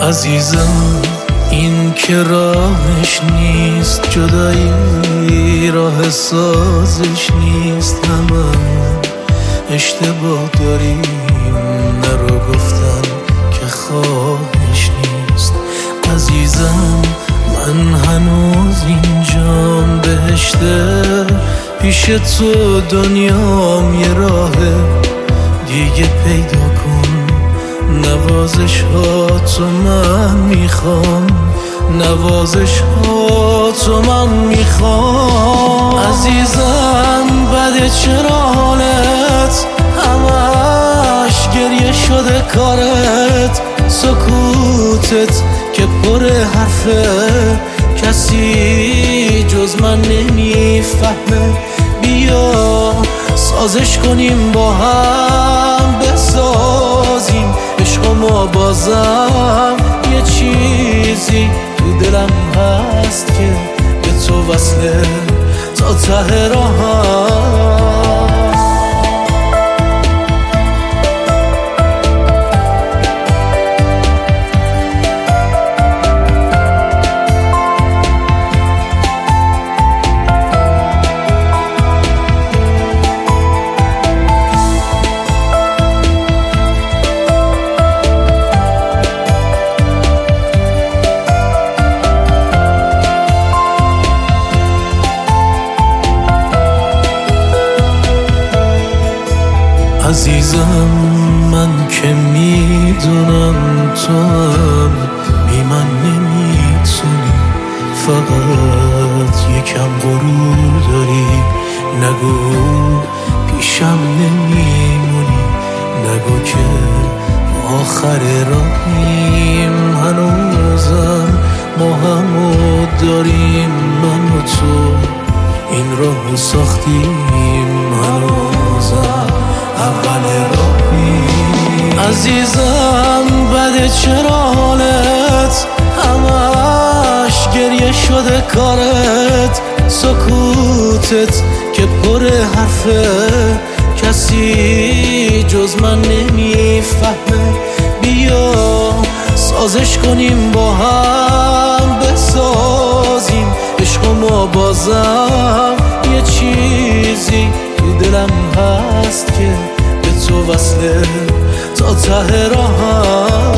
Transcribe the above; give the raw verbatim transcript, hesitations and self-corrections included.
عزیزم این که راهش نیست، جدایی راه سازش نیست. هممون اشتباه داریم، نرو گفتن که خواهش نیست. عزیزم من هنوز اینجام، بهشته پیش تو دنیام یه راهه دیگه پیدا کن. نوازش ها تو من میخوام، نوازش ها تو من میخوام. عزیزم بده چرا حالت، همش گریه شده کارت. سکوتت که پر حرفه، کسی جز من نمیفهمه. بیا سازش کنیم با هم، بسازیم عشق ما بازم. یه چیزی تو دلم هست که به تو وصله تا ته راهم. عزیزم من که میدونم تو هم بی من نمیتونی، فقط یکم غرور داری. نگو پیشم نمیمونی، نگو که آخر راهیم. هنوزم ما همو داریم، من و تو این راهو ساختیم. هنوزم اول راهی. عزیزم بده چرا حالت، همش گریه شده کارت. سکوتت که پر حرفه، کسی جز من نمیفهمه. بیا سازش کنیم با هم، بسازیم عشق ما بازم. یه چیزی تو دلم هست که به تو وصله تا ته راهم.